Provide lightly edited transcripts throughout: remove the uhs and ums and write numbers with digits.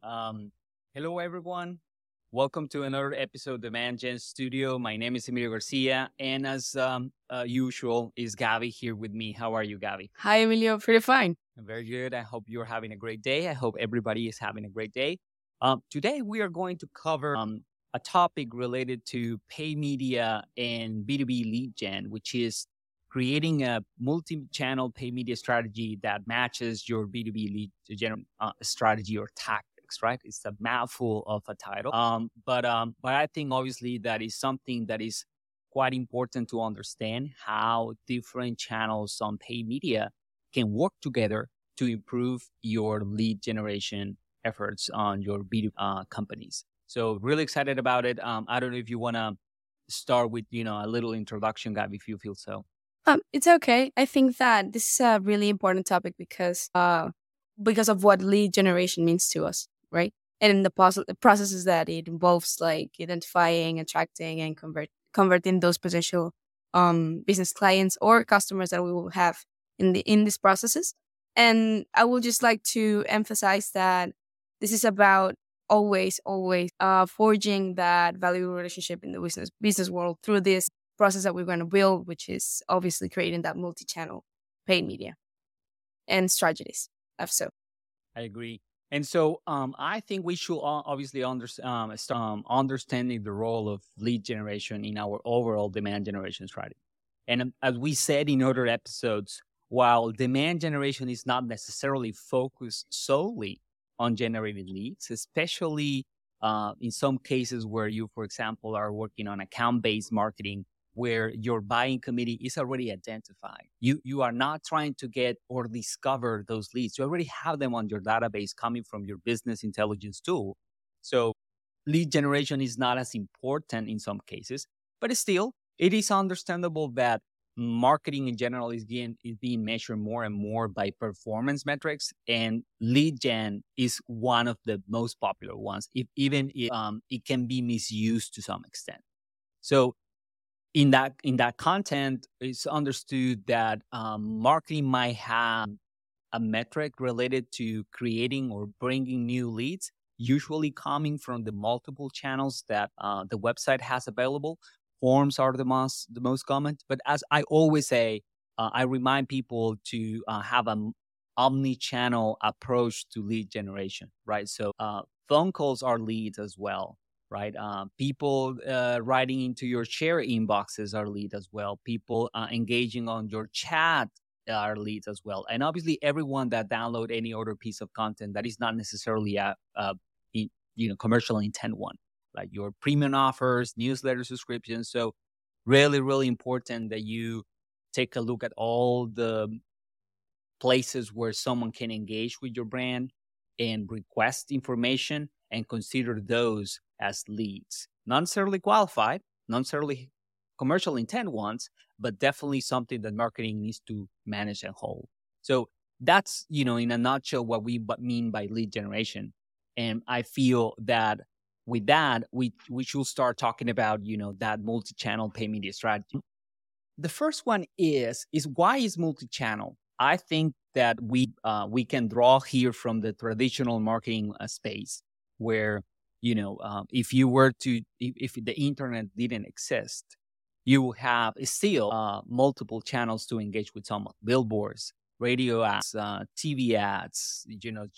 Um, Hello, everyone. Welcome to another episode of the Man Gen Studio. My name is Emilio Garcia, and as usual, is Gavi here with me. How are you, Gavi? Hi, Emilio. Pretty fine. Very good. I hope you're having a great day. I hope everybody is having a great day. Today, we are going to cover a topic related to pay media and B2B lead gen, which is creating a multi-channel pay media strategy that matches your B2B lead gen strategy or tactics, right? It's a mouthful of a title. But I think obviously that is something that is quite important to understand how different channels on pay media can work together to improve your lead generation efforts on your B2B companies. So really excited about it. I don't know if you want to start with, a little introduction, Gab, if you feel so. It's okay. I think that this is a really important topic because of what lead generation means to us, right? And the processes that it involves, like identifying, attracting, and converting those potential business clients or customers that we will have in these processes. And I would just like to emphasize that this is about always forging that valuable relationship in the business world through this process that we're going to build, which is obviously creating that multi-channel paid media and strategies. So, I agree. And so I think we should obviously start understanding the role of lead generation in our overall demand generation strategy. And as we said in other episodes, while demand generation is not necessarily focused solely on generating leads, especially in some cases where you, for example, are working on account-based marketing where your buying committee is already identified. You are not trying to get or discover those leads. You already have them on your database coming from your business intelligence tool. So lead generation is not as important in some cases, but still, it is understandable that marketing in general is being measured more and more by performance metrics, and lead gen is one of the most popular ones, even if it can be misused to some extent. So in that content, it's understood that marketing might have a metric related to creating or bringing new leads, usually coming from the multiple channels that the website has available. Forms are the most common, but as I always say, I remind people to have an omni-channel approach to lead generation, right? So phone calls are leads as well, right? People writing into your share inboxes are lead as well. People engaging on your chat are leads as well. And obviously, everyone that download any other piece of content that is not necessarily commercial intent one, like your premium offers, newsletter subscriptions. So really, really important that you take a look at all the places where someone can engage with your brand and request information and consider those as leads. Not necessarily qualified, not necessarily commercial intent ones, but definitely something that marketing needs to manage and hold. So that's, in a nutshell, what we mean by lead generation. And I feel that with that, we should start talking about, that multi-channel pay media strategy. The first one is why is multi-channel? I think that we can draw here from the traditional marketing space where if you were to if the internet didn't exist, you will have still multiple channels to engage with someone: billboards, radio ads, TV ads,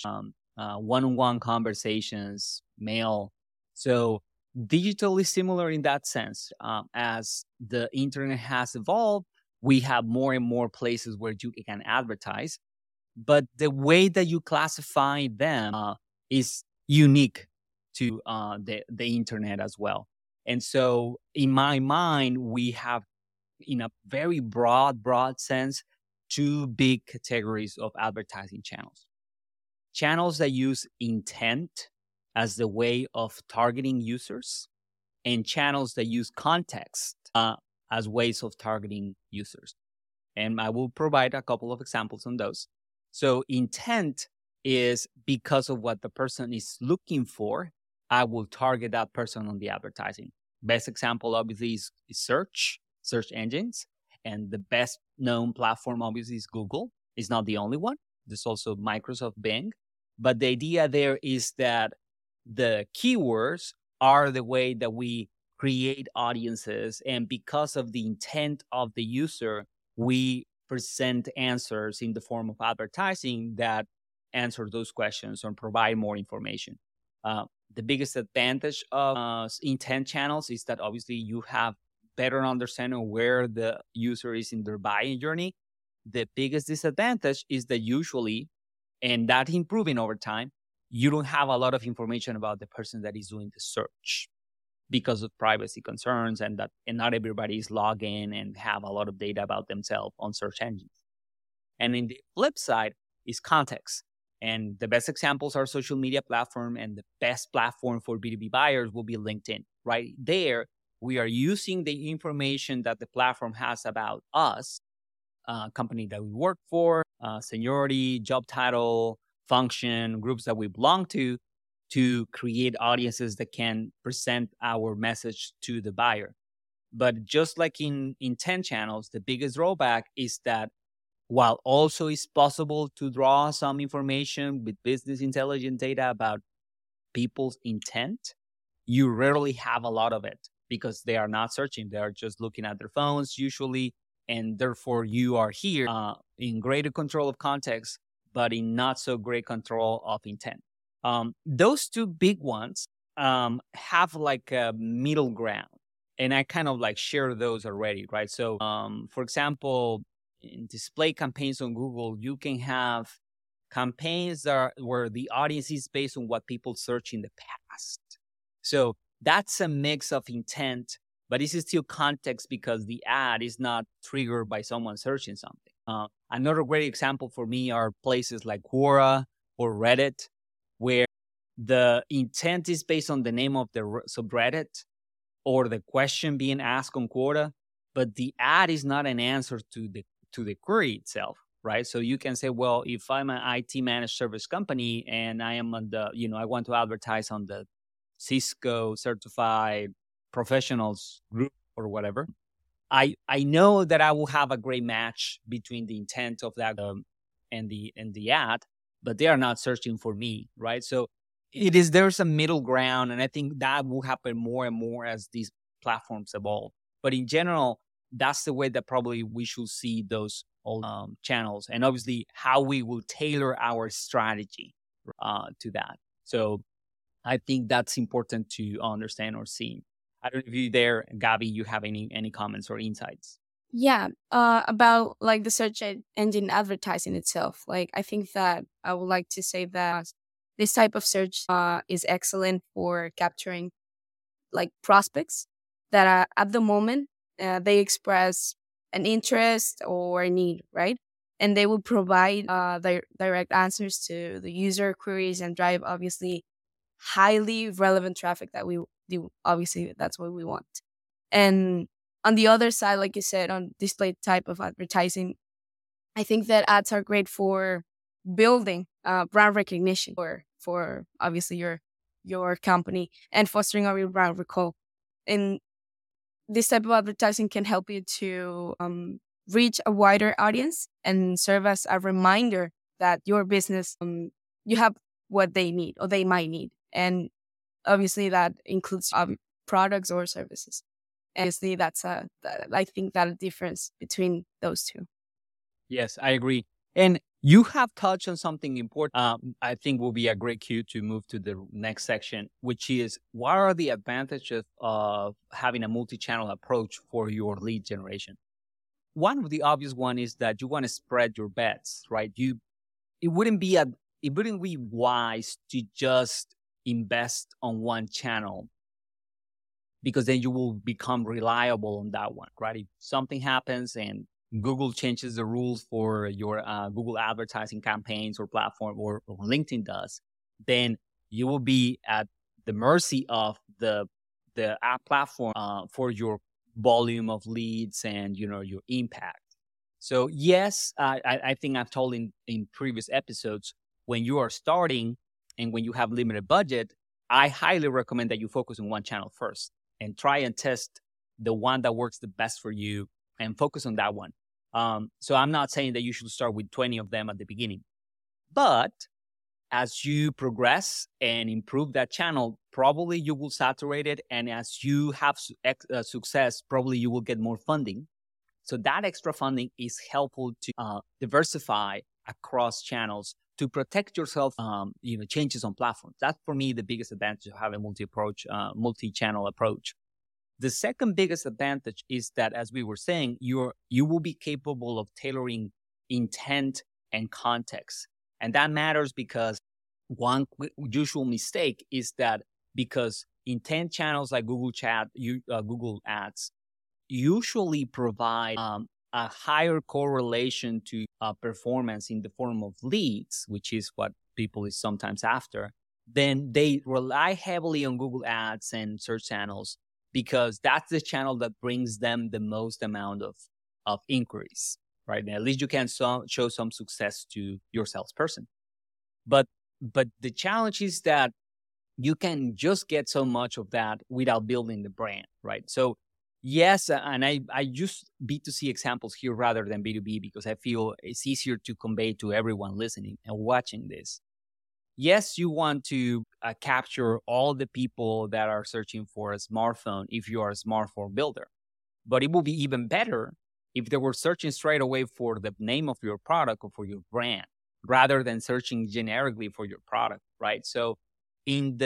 one-on-one conversations, mail. So digital is similar in that sense. As the internet has evolved, we have more and more places where you can advertise, but the way that you classify them is unique to the internet as well. And so, in my mind, we have, in a very broad sense, two big categories of advertising channels: channels that use intent as the way of targeting users, and channels that use context as ways of targeting users. And I will provide a couple of examples on those. So, intent is because of what the person is looking for. I will target that person on the advertising. Best example, obviously, is search engines. And the best known platform, obviously, is Google. It's not the only one. There's also Microsoft Bing. But the idea there is that the keywords are the way that we create audiences. And because of the intent of the user, we present answers in the form of advertising that answer those questions or provide more information. The biggest advantage of intent channels is that obviously you have better understanding where the user is in their buying journey. The biggest disadvantage is that usually, and that improving over time, you don't have a lot of information about the person that is doing the search because of privacy concerns, and not everybody is logged in and have a lot of data about themselves on search engines. And in the flip side is context. And the best examples are social media platform, and the best platform for B2B buyers will be LinkedIn. Right there, we are using the information that the platform has about us, company that we work for, seniority, job title, function, groups that we belong to create audiences that can present our message to the buyer. But just like in intent channels, the biggest drawback is that while also it's possible to draw some information with business intelligence data about people's intent, you rarely have a lot of it because they are not searching. They are just looking at their phones usually. And therefore, you are here in greater control of context, but in not so great control of intent. Those two big ones have like a middle ground. And I kind of like share those already, right? So, for example, in display campaigns on Google, you can have campaigns where the audience is based on what people search in the past. So that's a mix of intent, but this is still context because the ad is not triggered by someone searching something. Another great example for me are places like Quora or Reddit, where the intent is based on the name of the subreddit or the question being asked on Quora, but the ad is not an answer to the query itself, right? So you can say, well, if I'm an IT managed service company and I am on I want to advertise on the Cisco certified professionals group or whatever, I know that I will have a great match between the intent of that and the ad, but they are not searching for me, right? So there's a middle ground, and I think that will happen more and more as these platforms evolve. But in general, that's the way that probably we should see those channels, and obviously how we will tailor our strategy to that. So I think that's important to understand or see. I don't know if you there, Gabby, you have any comments or insights. Yeah, about like the search engine advertising itself. Like, I think that I would like to say that this type of search is excellent for capturing like prospects that are at the moment they express an interest or a need, right? And they will provide their direct answers to the user queries and drive obviously highly relevant traffic that we do. Obviously, that's what we want. And on the other side, like you said, on display type of advertising, I think that ads are great for building brand recognition for obviously your company and fostering a real brand recall. And this type of advertising can help you to reach a wider audience and serve as a reminder that your business, you have what they need or they might need. And obviously that includes products or services. Obviously, I think that a difference between those two. Yes, I agree. And you have touched on something important. I think will be a great cue to move to the next section, which is what are the advantages of having a multi-channel approach for your lead generation? One of the obvious one is that you want to spread your bets, right? It wouldn't be wise to just invest on one channel, because then you will become reliable on that one, right? If something happens and Google changes the rules for your Google advertising campaigns or platform, or LinkedIn does, then you will be at the mercy of the app platform for your volume of leads and your impact. So yes, I think I've told in previous episodes, when you are starting and when you have limited budget, I highly recommend that you focus on one channel first and try and test the one that works the best for you and focus on that one. So I'm not saying that you should start with 20 of them at the beginning, but as you progress and improve that channel, probably you will saturate it. And as you have success, probably you will get more funding. So that extra funding is helpful to diversify across channels to protect yourself, changes on platforms. That's for me the biggest advantage of having multi-channel approach. The second biggest advantage is that, as we were saying, you will be capable of tailoring intent and context. And that matters because one usual mistake is that because intent channels like Google Chat, Google Ads usually provide a higher correlation to performance in the form of leads, which is what people is sometimes after, then they rely heavily on Google Ads and search channels because that's the channel that brings them the most amount of inquiries, right? And at least you can show some success to your salesperson. But the challenge is that you can just get so much of that without building the brand, right? So yes, and I use B2C examples here rather than B2B because I feel it's easier to convey to everyone listening and watching this. Yes, you want to capture all the people that are searching for a smartphone if you are a smartphone builder. But it would be even better if they were searching straight away for the name of your product or for your brand, rather than searching generically for your product, right? So in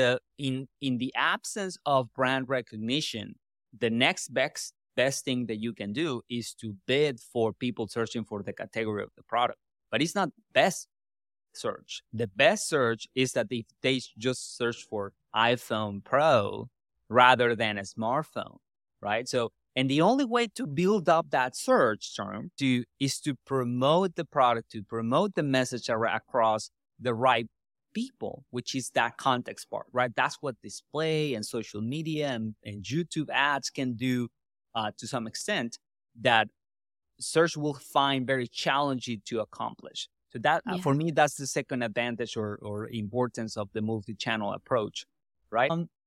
the absence of brand recognition, the next best thing that you can do is to bid for people searching for the category of the product. But it's not best search. The best search is that if they just search for iPhone Pro rather than a smartphone, right? So, and the only way to build up that search term is to promote the product, to promote the message across the right people, which is that context part, right? That's what display and social media and YouTube ads can do to some extent that search will find very challenging to accomplish. So that for me, that's the second advantage or importance of the multi-channel approach, right?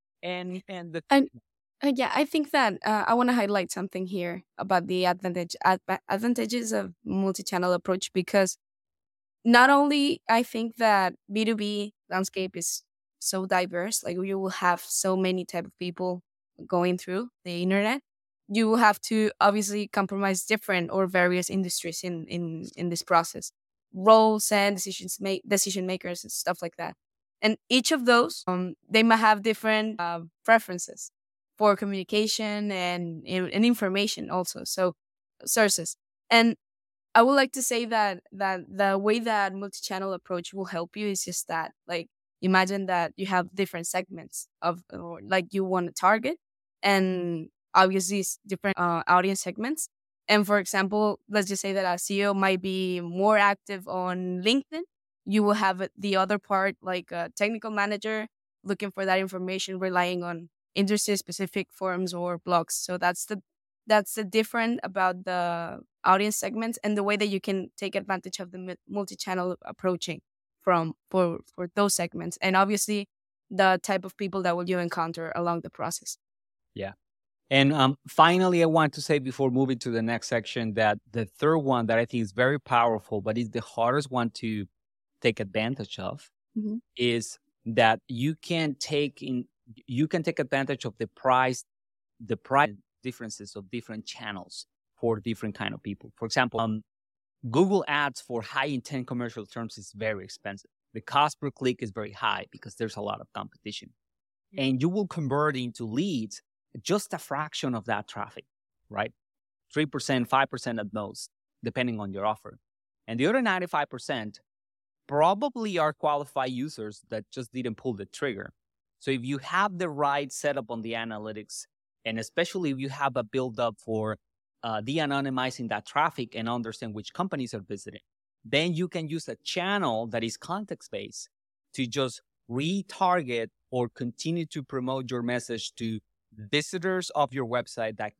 I think that I want to highlight something here about the advantages of multi-channel approach, because not only I think that B2B landscape is so diverse, like you will have so many type of people going through the internet. You will have to obviously compromise different or various industries in this process, roles and decision makers and stuff like that. And each of those, they might have different preferences for communication and information also. So sources. And I would like to say that the way that multi-channel approach will help you is just that, like, imagine that you have different segments or like you want to target, and obviously it's different audience segments. And for example, let's just say that a CEO might be more active on LinkedIn. You will have the other part, like a technical manager looking for that information, relying on industry-specific forums or blogs. So that's the different about the audience segments and the way that you can take advantage of the multi-channel approaching for those segments, and obviously the type of people that will you encounter along the process. Yeah. And finally, I want to say before moving to the next section that the third one that I think is very powerful, but is the hardest one to take advantage of, is that you can take advantage of the price differences of different channels for different kind of people. For example, Google Ads for high intent commercial terms is very expensive. The cost per click is very high because there's a lot of competition. And you will convert into leads just a fraction of that traffic, right? 3%, 5% at most, depending on your offer. And the other 95% probably are qualified users that just didn't pull the trigger. So if you have the right setup on the analytics, and especially if you have a build up for de-anonymizing that traffic and understand which companies are visiting, then you can use a channel that is context-based to just retarget or continue to promote your message to visitors of your website that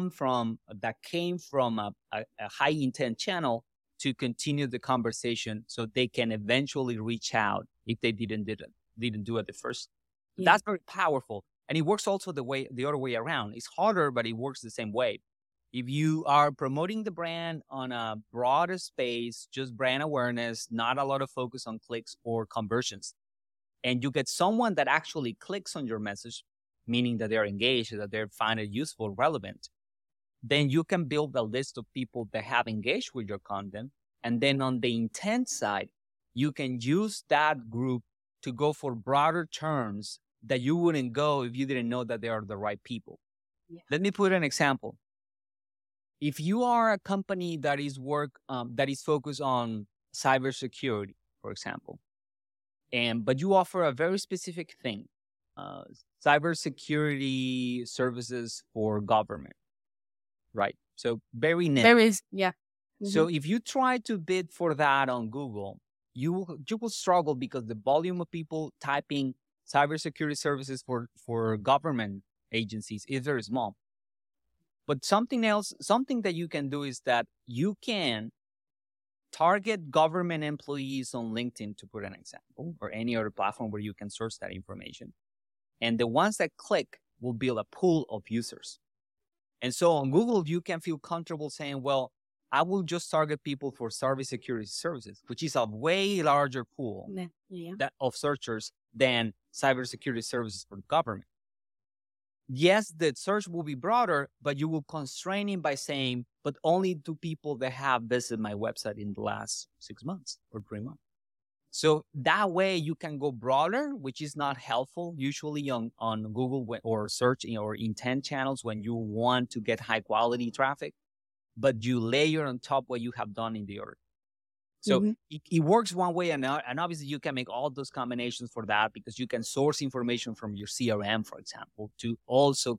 came from a high intent channel to continue the conversation so they can eventually reach out if they didn't do it at first. Yeah. That's very powerful. And it works also the other way around. It's harder, but it works the same way. If you are promoting the brand on a broader space, just brand awareness, not a lot of focus on clicks or conversions, and you get someone that actually clicks on your message, meaning that they're engaged, that they find it useful, relevant, then you can build a list of people that have engaged with your content. And then on the intent side, you can use that group to go for broader terms that you wouldn't go if you didn't know that they are the right people. Yeah. Let me put an example. If you are a company that is focused on cybersecurity, for example, but you offer a very specific thing, cybersecurity services for government, right? So very niche. There is, yeah. So if you try to bid for that on Google, you will struggle because the volume of people typing cybersecurity services for government agencies is very small. But something that you can do is that you can target government employees on LinkedIn, to put an example, or any other platform where you can source that information. And the ones that click will build a pool of users. And so on Google, you can feel comfortable saying, well, I will just target people for cybersecurity services, which is a way larger pool of searchers than cybersecurity services for the government. Yes, the search will be broader, but you will constrain it by saying, but only to people that have visited my website in the last 6 months or 3 months. So that way you can go broader, which is not helpful usually on Google or search or intent channels when you want to get high quality traffic, but you layer on top what you have done in the other. So it works one way, and obviously you can make all those combinations for that because you can source information from your CRM, for example, to also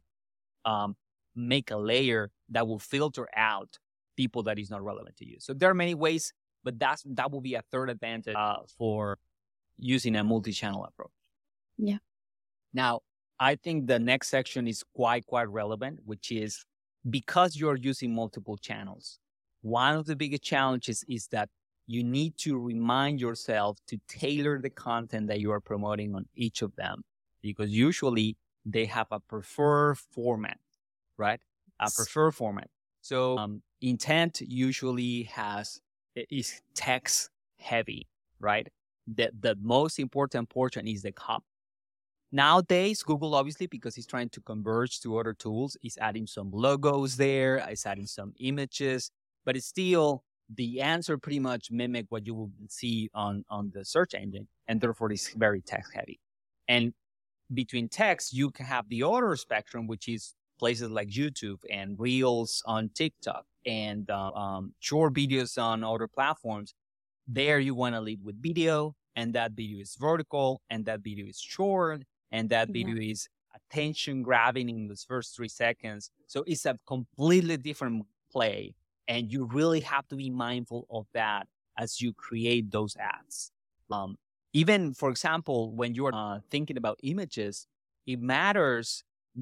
make a layer that will filter out people that is not relevant to you. So there are many ways, but that will be a third advantage for using a multi-channel approach. Yeah. Now, I think the next section is quite relevant, which is because you're using multiple channels. One of the biggest challenges is that you need to remind yourself to tailor the content that you are promoting on each of them, because usually they have a preferred format, right? A preferred format. So intent usually is text heavy, right? The most important portion is the copy. Nowadays, Google, obviously, because it's trying to converge to other tools, is adding some logos there, is adding some images, but it's still, the answer pretty much mimic what you will see on the search engine, and therefore it's very text heavy. And between text, you can have the other spectrum, which is places like YouTube and Reels on TikTok and short videos on other platforms. There you want to lead with video, and that video is vertical, and that video is short, and that video is attention grabbing in those first 3 seconds. So it's a completely different play. And you really have to be mindful of that as you create those ads. Even, for example, when you are thinking about images, it matters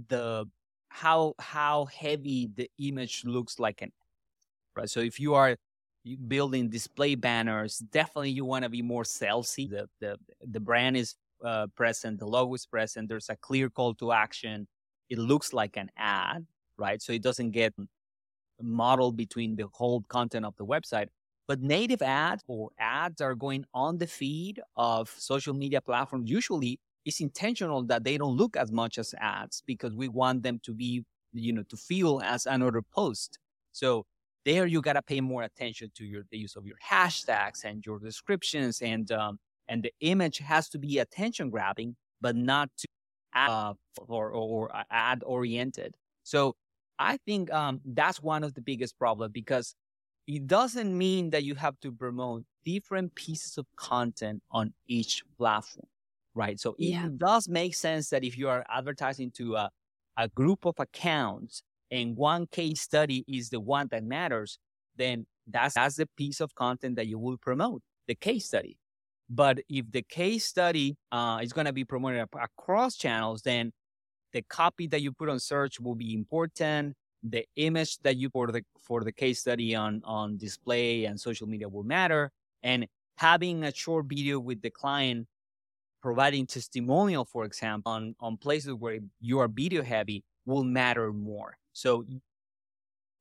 how heavy the image looks like an ad, right? So if you are building display banners, definitely you want to be more salesy. The brand is present, the logo is present. There's a clear call to action. It looks like an ad, right? So it doesn't get modeled between the whole content of the website. But native ads or ads are going on the feed of social media platforms. Usually it's intentional that they don't look as much as ads because we want them to be, to feel as another post. So there you got to pay more attention to the use of your hashtags and your descriptions, and the image has to be attention grabbing, but not to ad or ad oriented. So I think that's one of the biggest problems, because it doesn't mean that you have to promote different pieces of content on each platform, right? So it does make sense that if you are advertising to a group of accounts and one case study is the one that matters, then that's the piece of content that you will promote, the case study. But if the case study is going to be promoted across channels, then the copy that you put on search will be important. The image that you put for the case study on display and social media will matter. And having a short video with the client providing testimonial, for example, on places where you are video heavy will matter more. So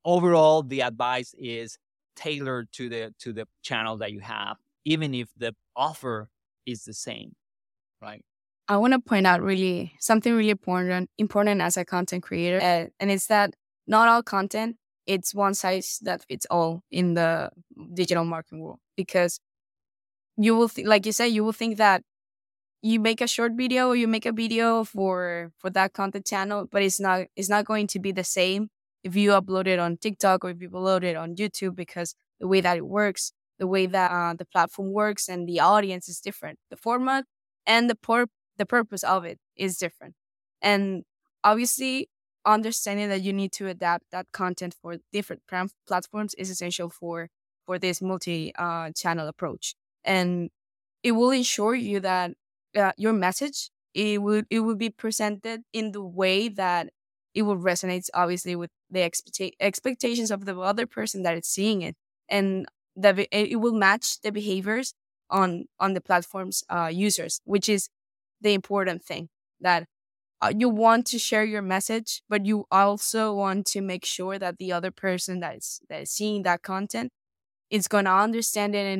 overall, the advice is tailored to the channel that you have, even if the offer is the same, right? I want to point out really something really important as a content creator, and it's that not all content it's one size that fits all in the digital marketing world. Because you will, like you said, you will think that you make a short video or you make a video for that content channel, but it's not going to be the same if you upload it on TikTok or if you upload it on YouTube, because the way that it works, the way that the platform works, and the audience is different. The format and the purpose of it is different, and obviously understanding that you need to adapt that content for different platforms is essential for this multi channel approach, and it will ensure you that your message it would be presented in the way that it will resonate obviously with the expectations of the other person that is seeing it, and it will match the behaviors on the platform's users, which is the important thing, that you want to share your message, but you also want to make sure that the other person that is seeing that content is gonna understand it, and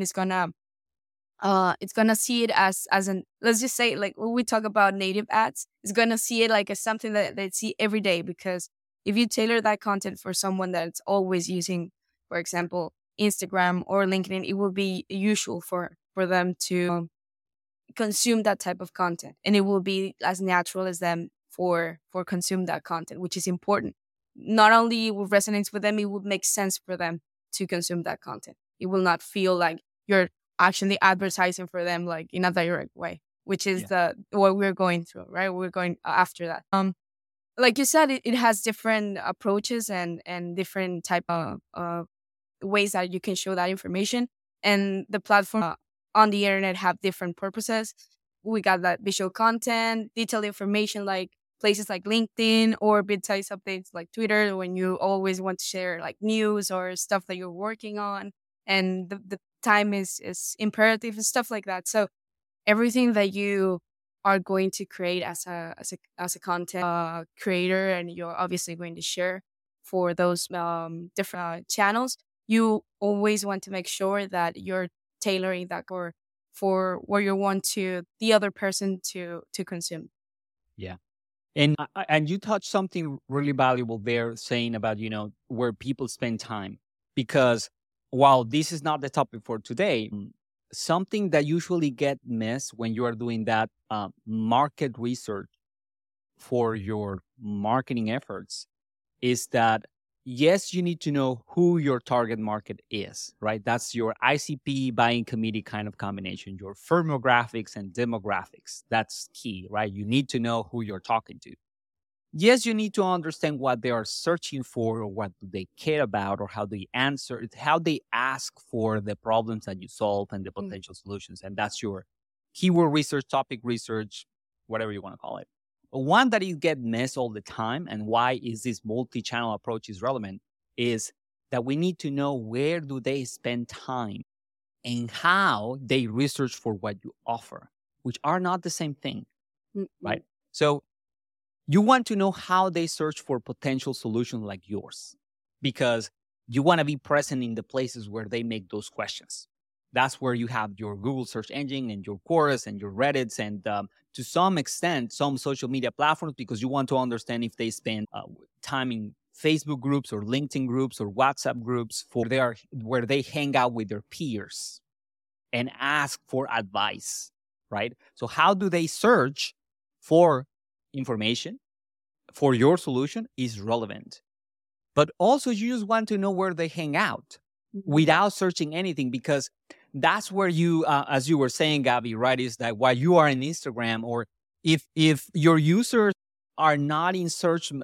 it's gonna see it as an, let's just say, like when we talk about native ads, it's gonna see it like as something that they see every day. Because if you tailor that content for someone that's always using, for example, Instagram or LinkedIn, it will be usual for them to consume that type of content, and it will be as natural as them for consume that content, which is important. Not only will resonate with them, it would make sense for them to consume that content. It will not feel like you're actually advertising for them like in a direct way, which is Yeah. the what we're going through, right? We're going after that. Like you said, it has different approaches and different type of ways that you can show that information, and the platform on the internet have different purposes. We got that visual content, detailed information like places like LinkedIn, or bit-sized updates like Twitter when you always want to share like news or stuff that you're working on, and the time is imperative and stuff like that. So everything that you are going to create as a content creator, and you're obviously going to share for those different channels, you always want to make sure that you're tailoring that for where you want to the other person to consume. Yeah. And you touched something really valuable there, saying about, where people spend time. Because while this is not the topic for today, something that usually get missed when you are doing that market research for your marketing efforts is that, yes, you need to know who your target market is, right? That's your ICP buying committee kind of combination, your firmographics and demographics. That's key, right? You need to know who you're talking to. Yes, you need to understand what they are searching for, or what do they care about, or how they answer, how they ask for the problems that you solve and the potential solutions. And that's your keyword research, topic research, whatever you want to call it. But one that is get missed all the time, and why is this multi-channel approach is relevant, is that we need to know where do they spend time and how they research for what you offer, which are not the same thing, right? So you want to know how they search for potential solutions like yours, because you want to be present in the places where they make those questions. That's where you have your Google search engine and your Quora and your Reddits, and to some extent, some social media platforms, because you want to understand if they spend time in Facebook groups or LinkedIn groups or WhatsApp groups where they hang out with their peers and ask for advice, right? So how do they search for information for your solution is relevant. But also, you just want to know where they hang out without searching anything, because that's where you, as you were saying, Gabby, right, is that while you are in Instagram, or if your users are not in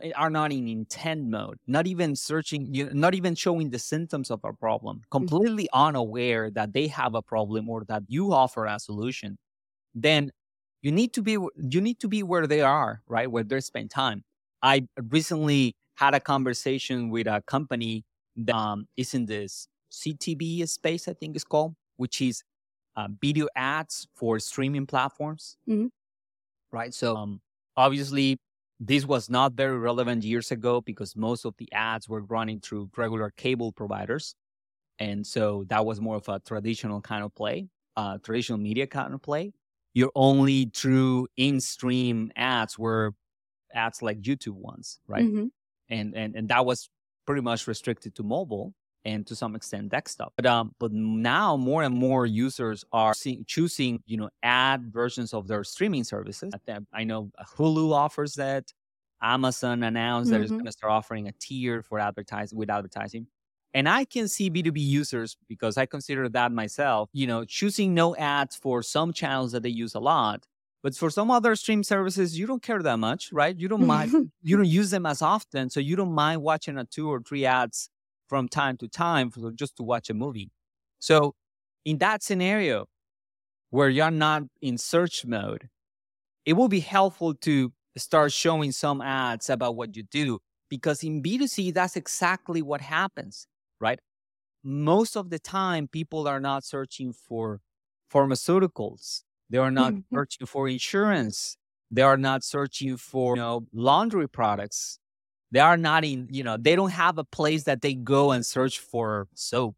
intent mode, not even searching, not even showing the symptoms of a problem, completely unaware that they have a problem or that you offer a solution, then you need to be where they are, right, where they spend time. I recently had a conversation with a company that is in this CTV space, I think it's called, which is video ads for streaming platforms, right? So obviously, This was not very relevant years ago because most of the ads were running through regular cable providers. And so that was more of a traditional kind of play, traditional media kind of play. Your only true in-stream ads were ads like YouTube ones, right? Mm-hmm. And that was pretty much restricted to mobile and to some extent desktop. But now more and more users are choosing, ad versions of their streaming services. I know Hulu offers that. Amazon announced that it's Mm-hmm. going to start offering a tier for advertising. And I can see B2B users, because I consider that myself, choosing no ads for some channels that they use a lot. But for some other stream services, you don't care that much, right? You don't mind, you don't use them as often. So you don't mind watching a 2 or 3 ads from time to time just to watch a movie. So in that scenario where you're not in search mode, it will be helpful to start showing some ads about what you do, because in B2C, that's exactly what happens, right? Most of the time, people are not searching for pharmaceuticals. They are not searching for insurance. They are not searching for, laundry products. They are not they don't have a place that they go and search for soap.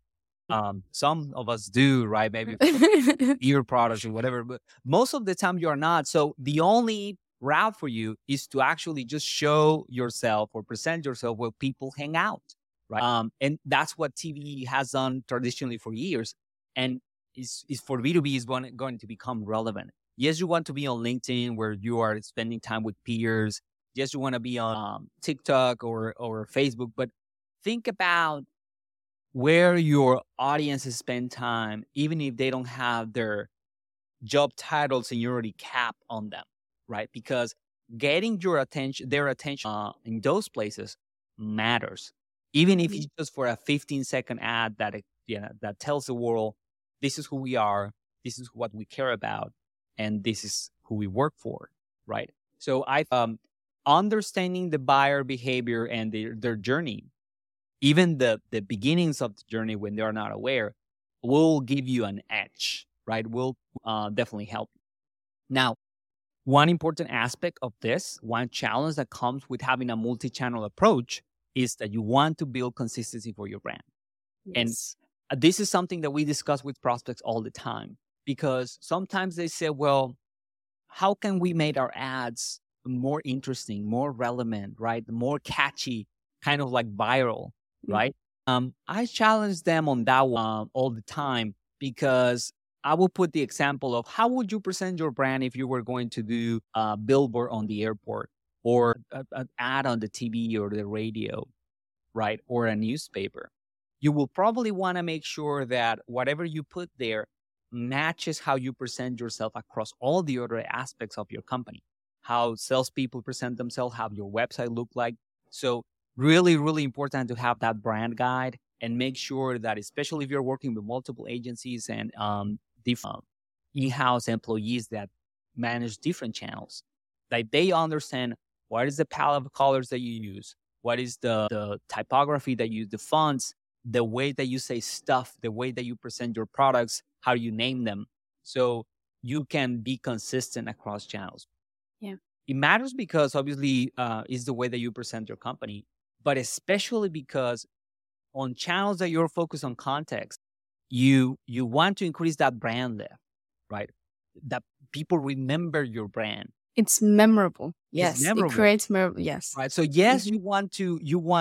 Some of us do, right? Maybe ear products or whatever, but most of the time you're not. So the only route for you is to actually just show yourself or present yourself where people hang out, right? And that's what TV has done traditionally for years, and is for B2B is going to become relevant. Yes, you want to be on LinkedIn where you are spending time with peers. Yes, you want to be on TikTok or Facebook, but think about where your audiences spend time, even if they don't have their job titles and you already cap on them, right? Because getting their attention in those places matters. Even if it's just for a 15-second ad that tells the world, this is who we are, this is what we care about, and this is who we work for, right? So understanding the buyer behavior and their journey, even the beginnings of the journey when they're not aware, will give you an edge, right? Will definitely help you. Now, one important aspect of this, one challenge that comes with having a multi-channel approach, is that you want to build consistency for your brand. Yes. And this is something that we discuss with prospects all the time, because sometimes they say, well, how can we make our ads more interesting, more relevant, right? More catchy, kind of like viral, right? I challenge them on that one all the time, because I will put the example of how would you present your brand if you were going to do a billboard on the airport, or an ad on the TV or the radio, right? Or a newspaper. You will probably want to make sure that whatever you put there matches how you present yourself across all the other aspects of your company, how salespeople present themselves, how your website look like. So really, really important to have that brand guide and make sure that, especially if you're working with multiple agencies and different in-house employees that manage different channels, like they understand what is the palette of colors that you use, what is the typography that you use, the fonts, the way that you say stuff, the way that you present your products, how you name them. So you can be consistent across channels. Yeah. It matters because obviously it's the way that you present your company, but especially because on channels that you're focused on context, you want to increase that brand lift, right? That people remember your brand. It's memorable. Yes. It's memorable. It creates memorable. Yes. Right. So yes, you want to,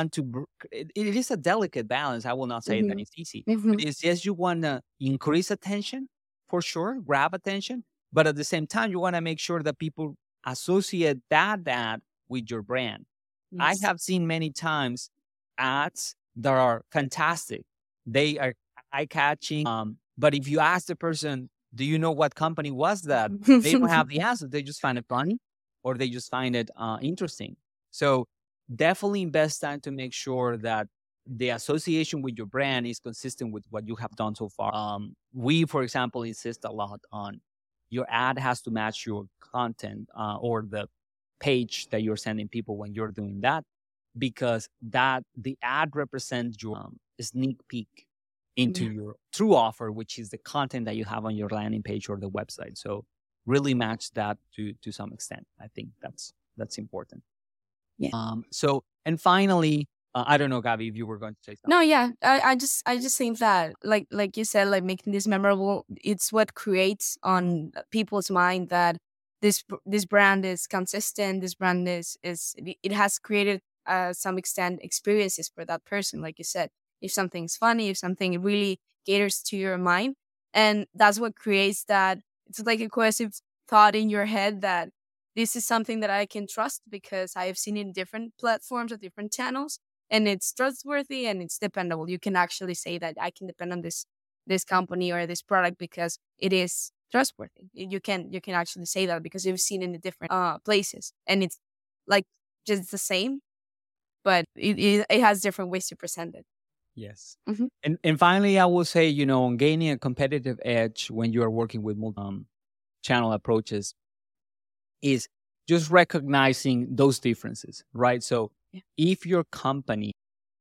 it is a delicate balance. I will not say that it's easy. But it's, yes, you want to increase attention for sure, grab attention. But at the same time, you want to make sure that people associate that with your brand. Yes. I have seen many times ads that are fantastic. They are eye-catching. But if you ask the person, do you know what company was that? They don't have the answer. They just find it funny, or they just find it interesting. So definitely invest time to make sure that the association with your brand is consistent with what you have done so far. We, for example, insist a lot on your ad has to match your content or the page that you're sending people when you're doing that, because the ad represents your sneak peek into your true offer, which is the content that you have on your landing page or the website. So really match that to some extent. I think that's important. Yeah. And finally, I don't know, Gabby, if you were going to say something. No, yeah. I just think that like you said, like making this memorable, it's what creates on people's mind that this brand is consistent. This brand is it has created some extent experiences for that person. Like you said, if something's funny, if something really caters to your mind, and that's what creates that. It's like a cohesive thought in your head that this is something that I can trust because I have seen it in different platforms or different channels, and it's trustworthy and it's dependable. You can actually say that I can depend on this company or this product because it is trustworthy. You can actually say that because you've seen it in the different places, and it's like just the same, but it has different ways to present it. Yes. Hmm. And finally, I will say, on gaining a competitive edge when you are working with channel approaches is just recognizing those differences, right? So Yeah. if your company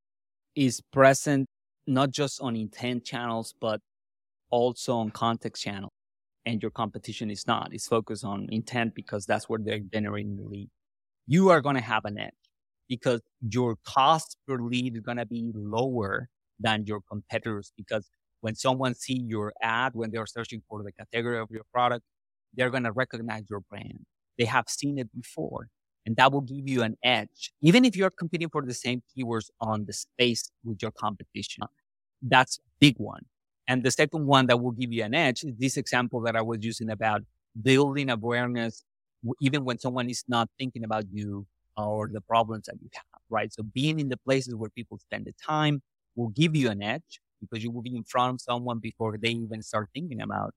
is present not just on intent channels, but also on context channel, and your competition is not, it's focused on intent because that's where they're generating the lead, you are going to have an edge because your cost per lead is going to be lower than your competitors. Because when someone see your ad, when they're searching for the category of your product, they're going to recognize your brand. They have seen it before, and that will give you an edge. Even if you're competing for the same keywords on the space with your competition, that's a big one. And the second one that will give you an edge is this example that I was using about building awareness, even when someone is not thinking about you or the problems that you have, right? So being in the places where people spend the time will give you an edge because you will be in front of someone before they even start thinking about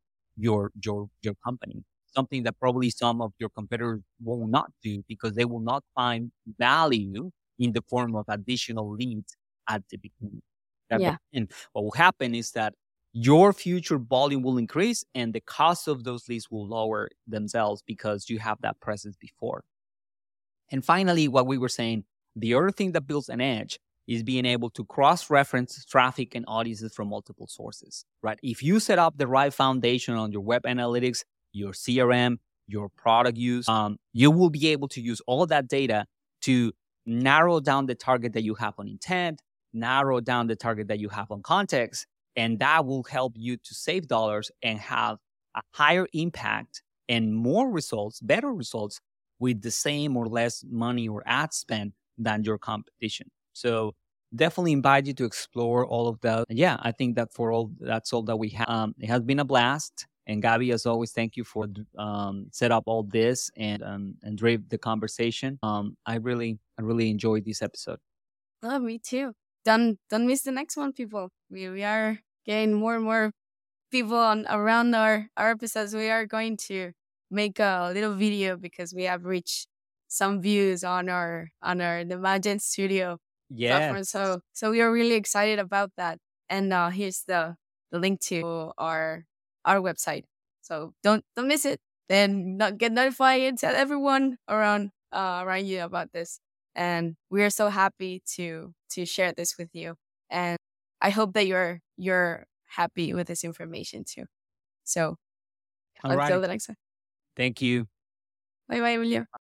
your company. Something that probably some of your competitors will not do because they will not find value in the form of additional leads at the beginning. Yeah. And what will happen is that your future volume will increase and the cost of those leads will lower themselves because you have that presence before. And finally, what we were saying, the other thing that builds an edge is being able to cross-reference traffic and audiences from multiple sources, right? If you set up the right foundation on your web analytics, your CRM, your product use, you will be able to use all that data to narrow down the target that you have on intent, narrow down the target that you have on context, and that will help you to save dollars and have a higher impact and more results, better results with the same or less money or ad spend than your competition. So definitely invite you to explore all of that. And yeah, I think that that's all that we have. It has been a blast. And Gabby, as always, thank you for set up all this and drive the conversation. I really enjoyed this episode. Oh, me too. Don't miss the next one, people. We are getting more and more people on around our episodes. We are going to make a little video because we have reached some views on the Magent Studio platform. Yes. So we are really excited about that. And here's the link to our website. So don't miss it. Then get notified and tell everyone around you about this. And we are so happy to share this with you. And I hope that you're happy with this information too. So All until right. the next time. Thank you. Bye bye, Emilio.